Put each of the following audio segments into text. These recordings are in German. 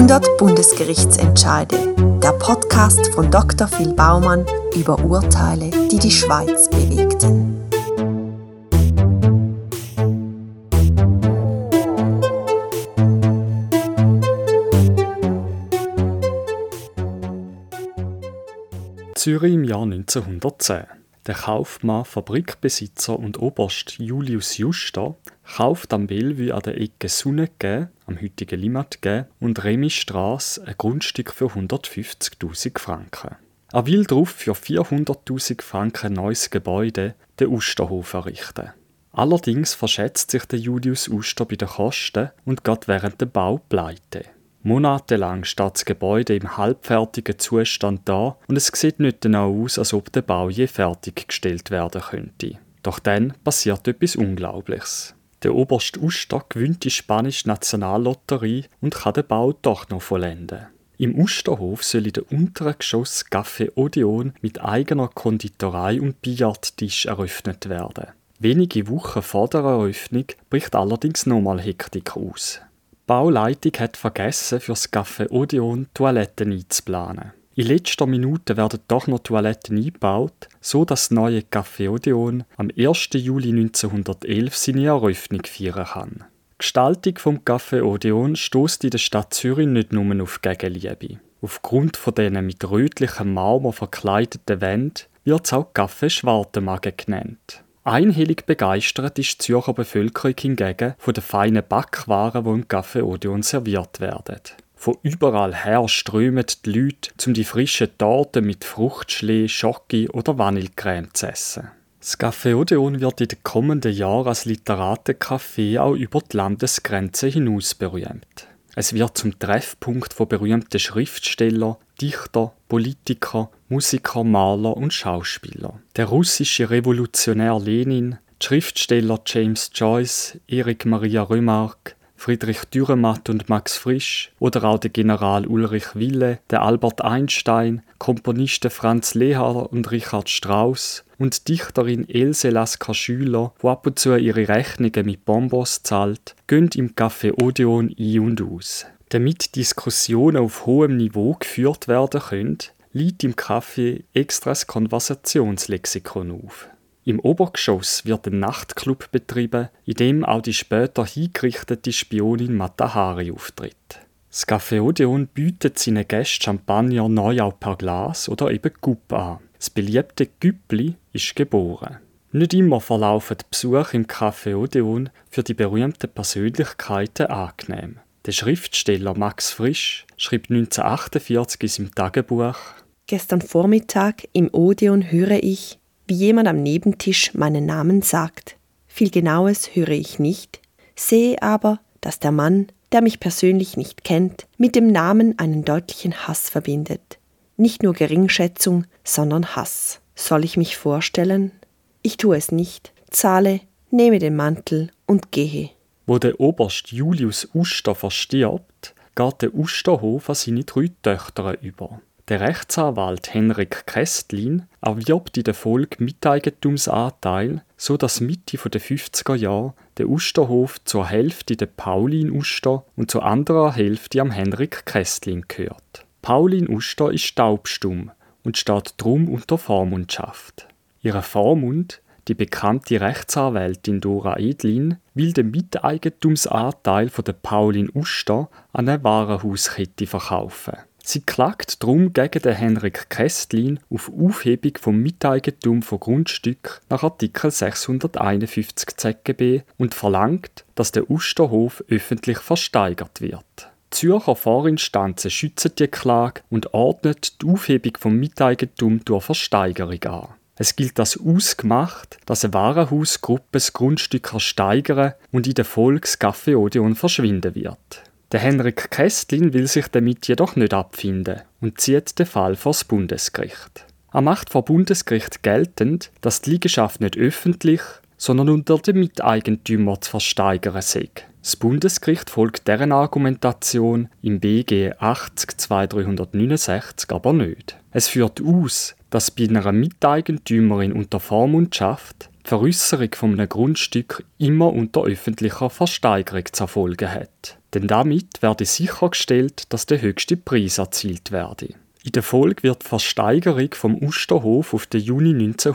100 Bundesgerichtsentscheide, der Podcast von Dr. Phil Baumann über Urteile, die die Schweiz bewegten. Zürich im Jahr 1910. Der Kaufmann, Fabrikbesitzer und Oberst Julius Juster kauft am Bellevue an der Ecke Sunnegä, am heutigen Limmatgä, und Remistrasse ein Grundstück für 150'000 Franken. Er will darauf für 400'000 Franken ein neues Gebäude, den Usterhof, errichten. Allerdings verschätzt sich der Julius Uster bei den Kosten und geht während dem Bau pleite. Monatelang steht das Gebäude im halbfertigen Zustand da und es sieht nicht danach aus, als ob der Bau je fertiggestellt werden könnte. Doch dann passiert etwas Unglaubliches. Der Oberst Uster gewinnt die spanische Nationallotterie und kann den Bau doch noch vollenden. Im Usterhof soll in der unteren Geschoss Café Odeon mit eigener Konditorei und Billardtisch eröffnet werden. Wenige Wochen vor der Eröffnung bricht allerdings nochmal Hektik aus. Die Bauleitung hat vergessen, für das Café Odeon Toiletten einzuplanen. In letzter Minute werden doch noch Toiletten eingebaut, so dass das neue Café Odeon am 1. Juli 1911 seine Eröffnung feiern kann. Die Gestaltung des Café Odeon stösst in der Stadt Zürich nicht nur auf Gegenliebe. Aufgrund von diesen mit rötlichem Marmor verkleideten Wänden wird es auch Café Schwartenmagen genannt. Einhellig begeistert ist die Zürcher Bevölkerung hingegen von den feinen Backwaren, die im Café Odeon serviert werden. Von überall her strömen die Leute, um die frischen Torten mit Fruchtschlee, Schoki oder Vanillecreme zu essen. Das Café Odeon wird in den kommenden Jahren als Literatencafé auch über die Landesgrenzen hinaus berühmt. Es wird zum Treffpunkt von berühmten Schriftstellern, Dichter, Politiker, Musiker, Maler und Schauspieler. Der russische Revolutionär Lenin, die Schriftsteller James Joyce, Erich Maria Remarque, Friedrich Dürrenmatt und Max Frisch oder auch der General Ulrich Wille, der Albert Einstein, Komponisten Franz Lehár und Richard Strauss und die Dichterin Else Lasker Schüler, die ab und zu ihre Rechnungen mit Bonbons zahlt, gehen im Café Odeon ein und aus. Damit Diskussionen auf hohem Niveau geführt werden können, liegt im Café extra ein Konversationslexikon auf. Im Obergeschoss wird ein Nachtclub betrieben, in dem auch die später hingerichtete Spionin Mata Hari auftritt. Das Café Odeon bietet seinen Gästen Champagner neu auch per Glas oder eben Coupe an. Das beliebte Güppli ist geboren. Nicht immer verlaufen die Besuche im Café Odeon für die berühmten Persönlichkeiten angenehm. Der Schriftsteller Max Frisch schrieb 1948 in seinem Tagebuch: Gestern Vormittag im Odeon höre ich, wie jemand am Nebentisch meinen Namen sagt. Viel Genaues höre ich nicht, sehe aber, dass der Mann, der mich persönlich nicht kennt, mit dem Namen einen deutlichen Hass verbindet. Nicht nur Geringschätzung, sondern Hass. Soll ich mich vorstellen? Ich tue es nicht, zahle, nehme den Mantel und gehe. Wo der Oberst Julius Uster verstirbt, geht der Usterhof an seine 3 Töchter über. Der Rechtsanwalt Henrik Kästlin erwirbt in der Folge Miteigentumsanteil, so dass Mitte der 50er Jahre der Usterhof zur Hälfte der Pauline Uster und zur anderen Hälfte am Henrik Kästlin gehört. Pauline Uster ist taubstumm und steht darum unter Vormundschaft. Ihre Vormund, die bekannte Rechtsanwältin Dora Edlin, will den Miteigentumsanteil von der Pauline Uster an eine Warenhauskette verkaufen. Sie klagt darum gegen den Henrik Kästlin auf Aufhebung vom Miteigentum von Grundstücken nach Artikel 651 ZGB und verlangt, dass der Usterhof öffentlich versteigert wird. Die Zürcher Vorinstanzen schützen die Klage und ordnen die Aufhebung vom Miteigentum durch Versteigerung an. Es gilt als ausgemacht, dass eine Warenhausgruppe das Grundstück steigern und in der Folge das Café Odeon verschwinden wird. Der Henrik Kästlin will sich damit jedoch nicht abfinden und zieht den Fall vor das Bundesgericht. Er macht vor Bundesgericht geltend, dass die Liegenschaft nicht öffentlich, sondern unter den Miteigentümern zu versteigern sei. Das Bundesgericht folgt deren Argumentation im BG 80-2369 aber nicht. Es führt aus, dass bei einer Miteigentümerin unter Vormundschaft die die Veräusserung von einem Grundstück immer unter öffentlicher Versteigerung zu erfolgen hat. Denn damit werde sichergestellt, dass der höchste Preis erzielt werde. In der Folge wird die Versteigerung vom Usterhof auf den Juni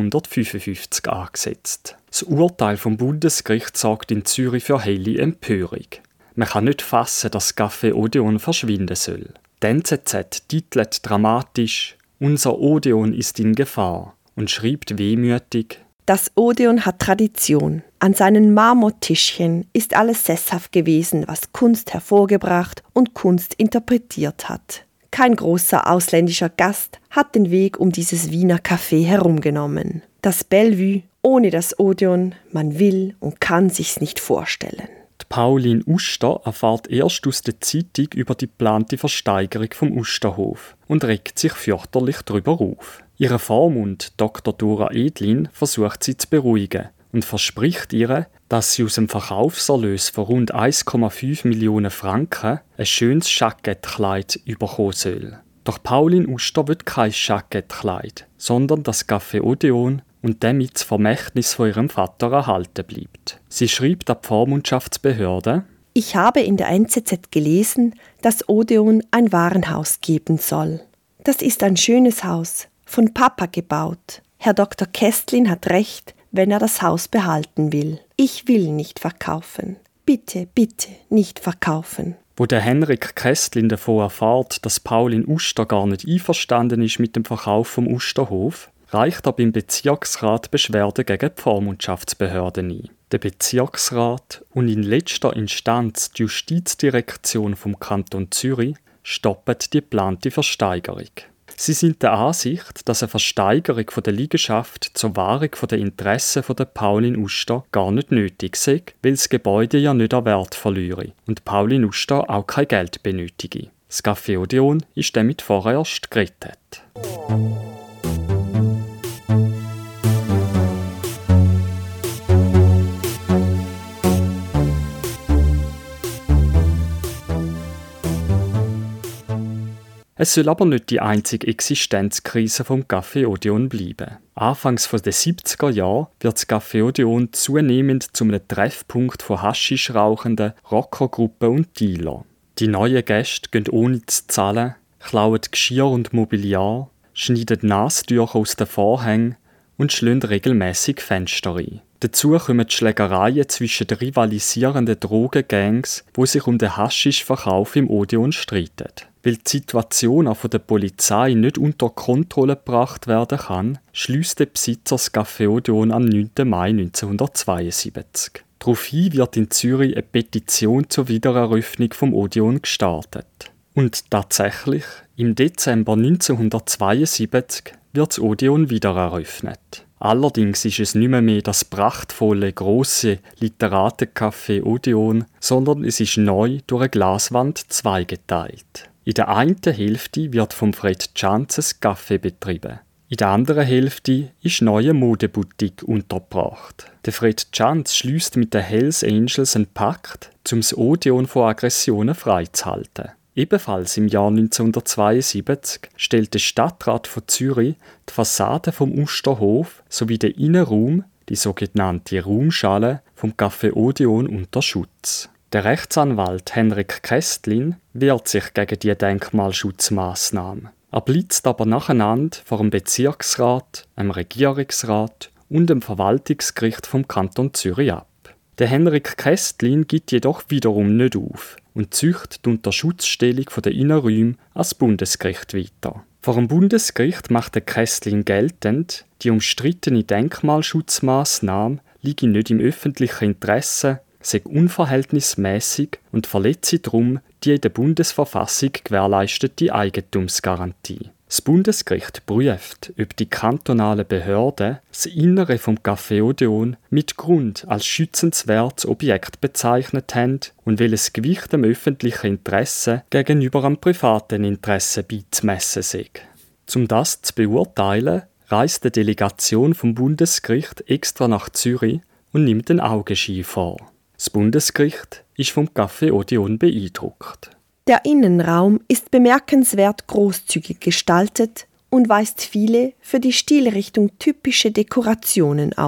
1955 angesetzt. Das Urteil vom Bundesgericht sorgt in Zürich für helle Empörung. Man kann nicht fassen, dass das Café Odeon verschwinden soll. Die NZZ titelt dramatisch «Unser Odeon ist in Gefahr» und schreibt wehmütig: Das Odeon hat Tradition. An seinen Marmortischchen ist alles sesshaft gewesen, was Kunst hervorgebracht und Kunst interpretiert hat. Kein großer ausländischer Gast hat den Weg um dieses Wiener Café herumgenommen. Das Bellevue ohne das Odeon, man will und kann sich's nicht vorstellen. Die Pauline Uster erfährt erst aus der Zeitung über die geplante Versteigerung vom Usterhof und regt sich fürchterlich darüber auf. Ihre Vormund Dr. Dora Edlin versucht sie zu beruhigen und verspricht ihr, dass sie aus dem Verkaufserlös von rund 1,5 Millionen Franken ein schönes Jackettkleid bekommen soll. Doch Pauline Uster will kein Jackettkleid, sondern das Café Odeon und damit das Vermächtnis von ihrem Vater erhalten bleibt. Sie schreibt an die Vormundschaftsbehörde: Ich habe in der NZZ gelesen, dass Odeon ein Warenhaus geben soll. Das ist ein schönes Haus, von Papa gebaut. Herr Dr. Kästlin hat recht, wenn er das Haus behalten will. Ich will nicht verkaufen. Bitte, bitte nicht verkaufen. Wo der Henrik Kästlin davon erfährt, dass Pauline Uster gar nicht einverstanden ist mit dem Verkauf vom Usterhof, reicht er beim Bezirksrat Beschwerde gegen die Vormundschaftsbehörde ein. Der Bezirksrat und in letzter Instanz die Justizdirektion vom Kanton Zürich stoppen die geplante Versteigerung. Sie sind der Ansicht, dass eine Versteigerung der Liegenschaft zur Wahrung der Interessen der Pauline Uster gar nicht nötig sei, weil das Gebäude ja nicht an Wert verliere und Pauline Uster auch kein Geld benötige. Das Café Odeon ist damit vorerst gerettet. Es soll aber nicht die einzige Existenzkrise vom Café Odeon bleiben. Anfangs der 70er Jahre wird das Café Odeon zunehmend zu einem Treffpunkt von Haschisch rauchenden Rockergruppen und Dealer. Die neuen Gäste gehen ohne zu zahlen, klauen Geschirr und Mobiliar, schneiden Nastücher aus den Vorhängen und schlagen regelmässig Fenster ein. Dazu kommen die Schlägereien zwischen den rivalisierenden Drogengangs, die sich um den Haschischverkauf im Odeon streiten. Weil die Situation auch von der Polizei nicht unter Kontrolle gebracht werden kann, schliesst der Besitzer das Café Odeon am 9. Mai 1972. Daraufhin wird in Zürich eine Petition zur Wiedereröffnung vom Odeon gestartet. Und tatsächlich, im Dezember 1972 wird das Odeon wieder eröffnet. Allerdings ist es nicht mehr das prachtvolle, grosse Literatencafé Odeon, sondern es ist neu durch eine Glaswand zweigeteilt. In der einen Hälfte wird vom Fred Chanzes Café betrieben. In der anderen Hälfte ist neue Modeboutique untergebracht. Der Fred Chanz schliesst mit den Hells Angels einen Pakt, um das Odeon von Aggressionen freizuhalten. Ebenfalls im Jahr 1972 stellt der Stadtrat von Zürich die Fassade vom Usterhof sowie den Innenraum, die sogenannte Raumschale, vom Café Odeon unter Schutz. Der Rechtsanwalt Henrik Kästlin wehrt sich gegen diese Denkmalschutzmaßnahme. Er blitzt aber nacheinander vor dem Bezirksrat, dem Regierungsrat und dem Verwaltungsgericht vom Kanton Zürich ab. Der Henrik Kästlin gibt jedoch wiederum nicht auf und zücht die Unterschutzstellung der Innenräume ans Bundesgericht weiter. Vor dem Bundesgericht macht der Kästlin geltend, die umstrittene Denkmalschutzmaßnahme liege nicht im öffentlichen Interesse, sei unverhältnismäßig und verletze darum die in der Bundesverfassung gewährleistete Eigentumsgarantie. Das Bundesgericht prüft, ob die kantonalen Behörden das Innere vom Café Odeon mit Grund als schützenswertes Objekt bezeichnet haben und welches Gewicht dem öffentlichen Interesse gegenüber einem privaten Interesse beizumessen sei. Um das zu beurteilen, reist eine Delegation vom Bundesgericht extra nach Zürich und nimmt den Augenschein vor. Das Bundesgericht ist vom Café Odeon beeindruckt. Der Innenraum ist bemerkenswert großzügig gestaltet und weist viele für die Stilrichtung typische Dekorationen auf.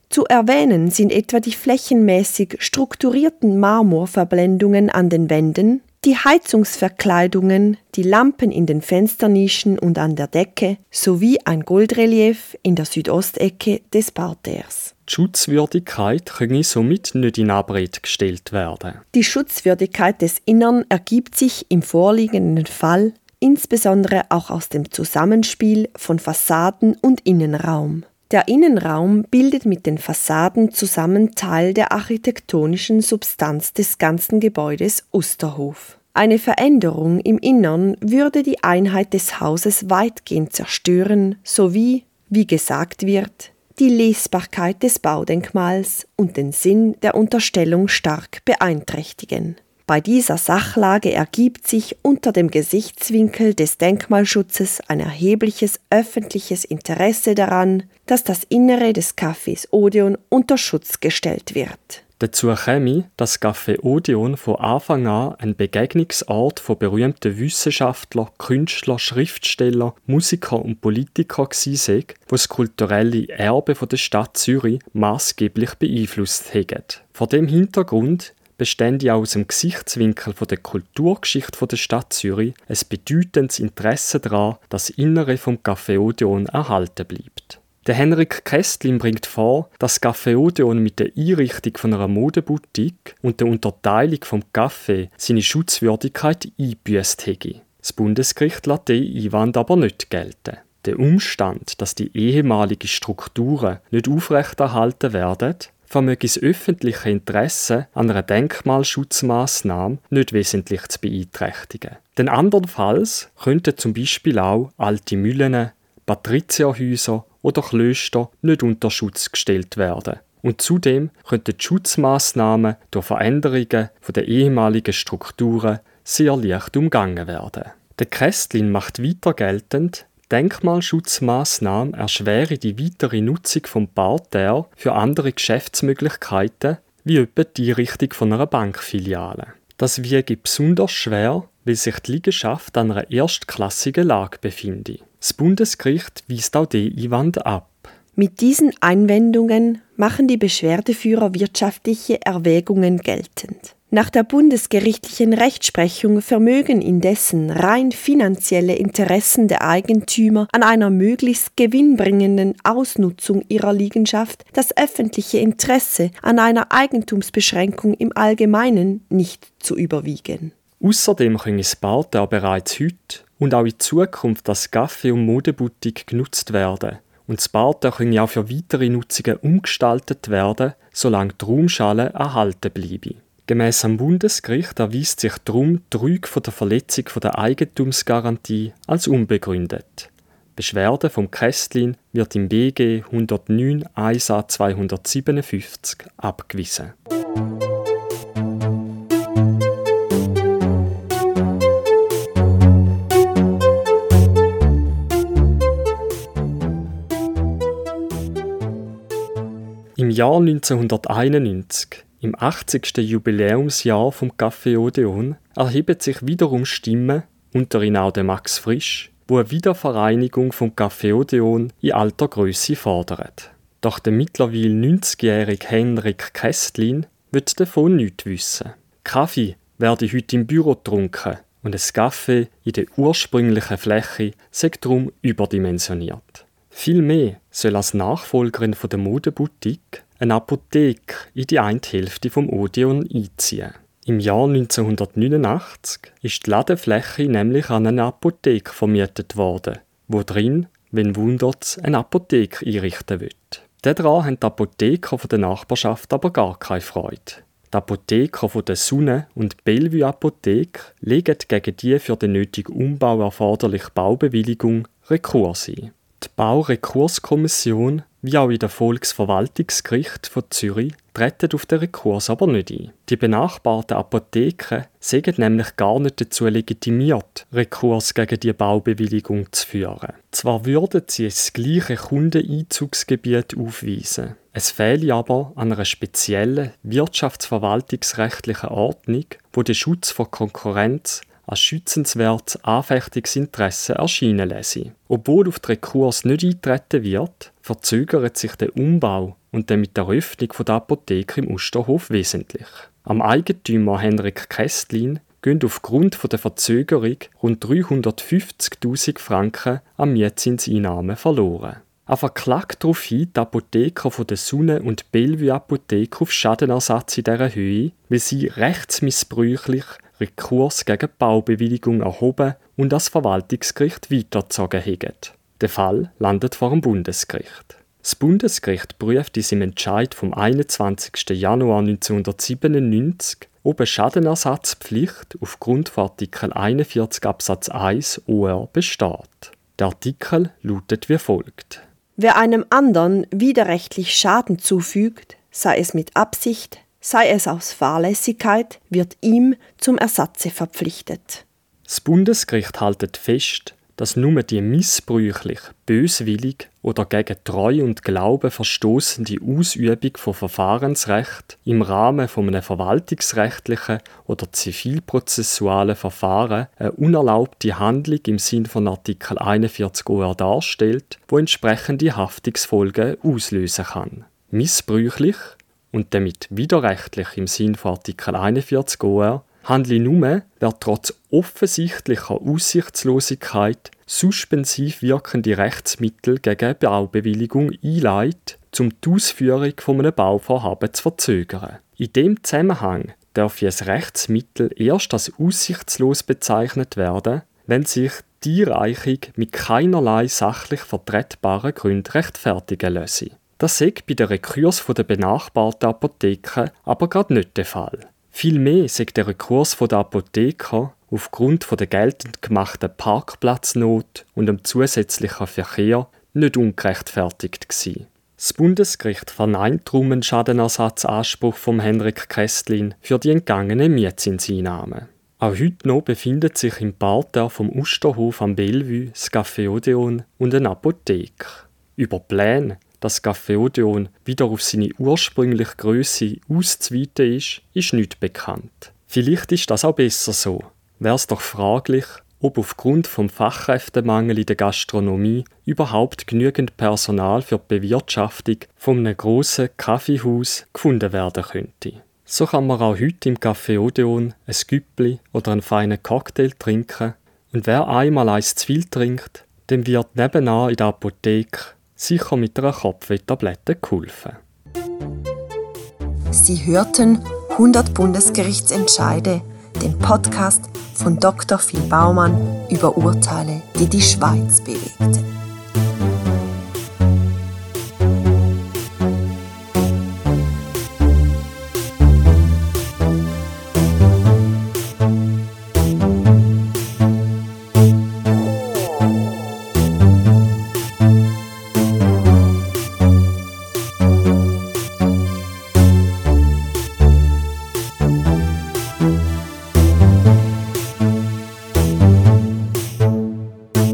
Zu erwähnen sind etwa die flächenmäßig strukturierten Marmorverblendungen an den Wänden, die Heizungsverkleidungen, die Lampen in den Fensternischen und an der Decke sowie ein Goldrelief in der Südostecke des Parterres. Die Schutzwürdigkeit könne somit nicht in Abrede gestellt werden. Die Schutzwürdigkeit des Innern ergibt sich im vorliegenden Fall insbesondere auch aus dem Zusammenspiel von Fassaden und Innenraum. Der Innenraum bildet mit den Fassaden zusammen Teil der architektonischen Substanz des ganzen Gebäudes Usterhof. Eine Veränderung im Innern würde die Einheit des Hauses weitgehend zerstören, sowie, wie gesagt wird, die Lesbarkeit des Baudenkmals und den Sinn der Unterstellung stark beeinträchtigen. Bei dieser Sachlage ergibt sich unter dem Gesichtswinkel des Denkmalschutzes ein erhebliches öffentliches Interesse daran, dass das Innere des Cafés Odeon unter Schutz gestellt wird. Dazu käme, dass Café Odeon von Anfang an ein Begegnungsort von berühmten Wissenschaftlern, Künstlern, Schriftstellern, Musikern und Politikern gewesen sei, die das kulturelle Erbe der Stadt Zürich maßgeblich beeinflusst haben. Vor dem Hintergrund bestände aus dem Gesichtswinkel der Kulturgeschichte der Stadt Zürich ein bedeutendes Interesse daran, dass das Innere vom Café Odeon erhalten bleibt. Der Henrik Kästlin bringt vor, dass das Café Odeon mit der Einrichtung von einer Modeboutique und der Unterteilung vom Café seine Schutzwürdigkeit eingebüßt hätte. Das Bundesgericht lässt diesen Einwand aber nicht gelten. Der Umstand, dass die ehemaligen Strukturen nicht aufrechterhalten werden, vermöge das öffentliche Interesse an einer Denkmalschutzmaßnahme nicht wesentlich zu beeinträchtigen. Denn andernfalls könnten zum Beispiel auch alte Mühlen, Patrizierhäuser oder Klöster nicht unter Schutz gestellt werden. Und zudem könnten die Schutzmaßnahmen durch Veränderungen der ehemaligen Strukturen sehr leicht umgangen werden. Der Kästlin macht weiter geltend, Denkmalschutzmaßnahmen erschweren die weitere Nutzung vom Parterre für andere Geschäftsmöglichkeiten, wie etwa die Einrichtung von einer Bankfiliale. Das wiege besonders schwer, weil sich die Liegenschaft an einer erstklassigen Lage befinde. Das Bundesgericht weist auch diesen Einwand ab. Mit diesen Einwendungen machen die Beschwerdeführer wirtschaftliche Erwägungen geltend. Nach der bundesgerichtlichen Rechtsprechung vermögen indessen rein finanzielle Interessen der Eigentümer an einer möglichst gewinnbringenden Ausnutzung ihrer Liegenschaft das öffentliche Interesse an einer Eigentumsbeschränkung im Allgemeinen nicht zu überwiegen. Außerdem können das Parterre bereits heute und auch in Zukunft als Café und Modeboutique genutzt werden. Und das Parterre können auch für weitere Nutzungen umgestaltet werden, solange die Raumschale erhalten bleibe. Gemäss dem Bundesgericht erweist sich darum die Rüge von der Verletzung der Eigentumsgarantie als unbegründet. Die Beschwerde vom Kästlin wird im BG 109 1a 257 abgewiesen. Im Jahr 1991, im 80. Jubiläumsjahr vom Café Odeon, erheben sich wiederum Stimmen, unter ihnen auch der Max Frisch, die eine Wiedervereinigung vom Café Odeon in alter Grösse fordern. Doch der mittlerweile 90-jährige Henrik Kästlin wird davon nichts wissen. Kaffee werde heute im Büro getrunken und ein Café in der ursprünglichen Fläche sei darum überdimensioniert. Vielmehr soll als Nachfolgerin der Modeboutique eine Apotheke in die eine Hälfte vom Odeon einziehen. Im Jahr 1989 ist die Ladefläche nämlich an eine Apotheke vermietet worden, wo drin, wenn wundert's, eine Apotheke einrichten will. Daran haben die Apotheker der Nachbarschaft aber gar keine Freude. Die Apotheker von der Sonne- und Bellevue Apotheke legen gegen die für den nötigen Umbau erforderliche Baubewilligung Rekurs ein. Die Baurekurskommission, wie auch in der Volksverwaltungsgericht von Zürich, treten auf den Rekurs aber nicht ein. Die benachbarten Apotheken sind nämlich gar nicht dazu legitimiert, Rekurs gegen die Baubewilligung zu führen. Zwar würden sie das gleiche Kundeneinzugsgebiet aufweisen, es fehle aber an einer speziellen wirtschaftsverwaltungsrechtlichen Ordnung, die den Schutz vor Konkurrenz als schützenswertes Anfechtungsinteresse erscheinen lasse. Obwohl auf den Rekurs nicht eingetreten wird, verzögert sich der Umbau und damit die Eröffnung der Apotheke im Osterhof wesentlich. Am Eigentümer Henrik Kästlin gehen aufgrund der Verzögerung rund 350'000 Franken an Mietzinseinnahmen verloren. Er verklagt daraufhin die Apotheker von der Sunne- und Bellevue-Apotheke auf Schadenersatz in dieser Höhe, weil sie rechtsmissbräuchlich Rekurs gegen die Baubewilligung erhoben und das Verwaltungsgericht weitergezogen haben. Der Fall landet vor dem Bundesgericht. Das Bundesgericht prüft in seinem Entscheid vom 21. Januar 1997, ob eine Schadenersatzpflicht aufgrund von Artikel 41 Absatz 1 OR besteht. Der Artikel lautet wie folgt: Wer einem anderen widerrechtlich Schaden zufügt, sei es mit Absicht, sei es aus Fahrlässigkeit, wird ihm zum Ersatze verpflichtet. Das Bundesgericht hält fest, dass nur die missbräuchlich, böswillig oder gegen Treu und Glauben verstoßende Ausübung von Verfahrensrecht im Rahmen von einem verwaltungsrechtlichen oder zivilprozessualen Verfahren eine unerlaubte Handlung im Sinn von Artikel 41 OR darstellt, wo entsprechende Haftungsfolgen auslösen kann. Missbräuchlich und damit widerrechtlich im Sinn von Artikel 41 OR handle nur, wer trotz offensichtlicher Aussichtslosigkeit suspensiv wirkende Rechtsmittel gegen Baubewilligung einleitet, um die Ausführung von einem Bauvorhaben zu verzögern. In diesem Zusammenhang darf ein Rechtsmittel erst als aussichtslos bezeichnet werden, wenn sich die Einreichung mit keinerlei sachlich vertretbaren Gründen rechtfertigen lasse. Das sei bei den Rekurs der benachbarten Apotheken aber gerade nicht der Fall. Vielmehr sei der Rekurs der Apotheker aufgrund der geltend gemachten Parkplatznot und dem zusätzlichen Verkehr nicht ungerechtfertigt gewesen. Das Bundesgericht verneint darum einen Schadenersatzanspruch von Henrik Kästlin für die entgangenen Mietzinseinnahmen. Auch heute noch befindet sich im Parterre vom Osterhof am Bellevue das Café Odeon und eine Apotheke. Über Pläne, dass das Café Odeon wieder auf seine ursprüngliche Grösse auszuweiten ist nicht bekannt. Vielleicht ist das auch besser so. Wäre es doch fraglich, ob aufgrund vom Fachkräftemangel in der Gastronomie überhaupt genügend Personal für die Bewirtschaftung von einem grossen Kaffeehaus gefunden werden könnte. So kann man auch heute im Café Odeon ein Güppli oder einen feinen Cocktail trinken, und wer einmal eins zu viel trinkt, dem wird nebenan in der Apotheke sicher mit einer Kopfwehtablette geholfen. Sie hörten 100 Bundesgerichtsentscheide, den Podcast von Dr. Phil Baumann über Urteile, die die Schweiz bewegten.